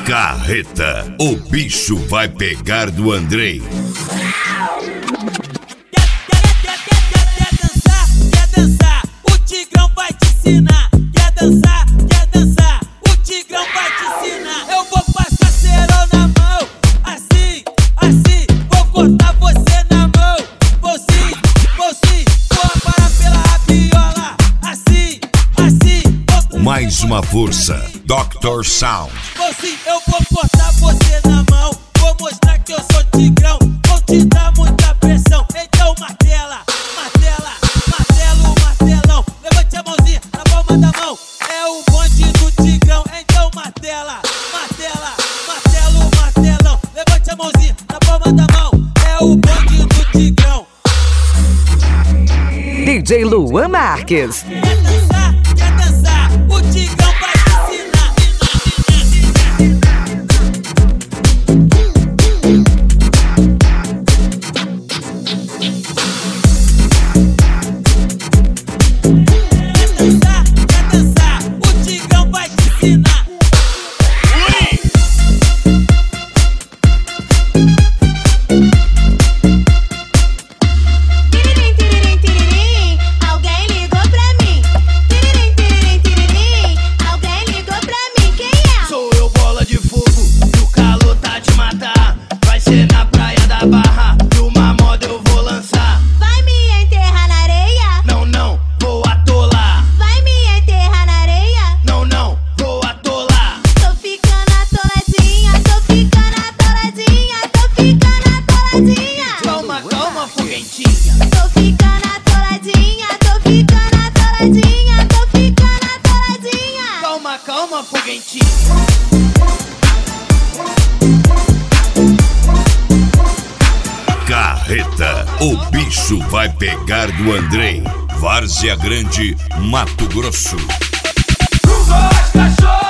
Carreta, o bicho vai pegar do Andrei. Quer dançar, o Tigrão vai te ensinar. Quer dançar, o Tigrão vai te ensinar. Eu vou passar cerol na mão, assim, vou cortar você na mão. Vou sim, vou parar pela rabiola, assim, Mais uma força, Dr. Sound. Vou sim, eu vou cortar você na mão. Vou mostrar que eu sou Tigrão, vou te dar muita pressão. Então martelo, martelão. Levante a mãozinha na palma da mão. É o bonde do Tigrão, então martelo, martelão. Levante a mãozinha na palma da mão. É o bonde do Tigrão. DJ Luan Marques. Quer dançar, o Tigrão vai te ensinar. Quer dançar, o Tigrão vai te ensinar. Tiririm, alguém ligou pra mim. Tiririm, alguém ligou pra mim. Quem é? Sou eu, bola de fogo, e o calor tá de matar. Vai ser na praia da Barra, e uma moda eu vou lançar. Vai me enterrar na areia? Não, vou atolar. Vai me enterrar na areia? Não, vou atolar. Tô ficando atoladinha, tô ficando atoladinha, tô ficando atoladinha. Calma, foguentinha. Tô ficando atoladinha, tô ficando atoladinha, tô ficando atoladinha. Calma, foguentinha. Carreta, o bicho vai pegar do Andrei. Várzea Grande, Mato Grosso. Cachorro!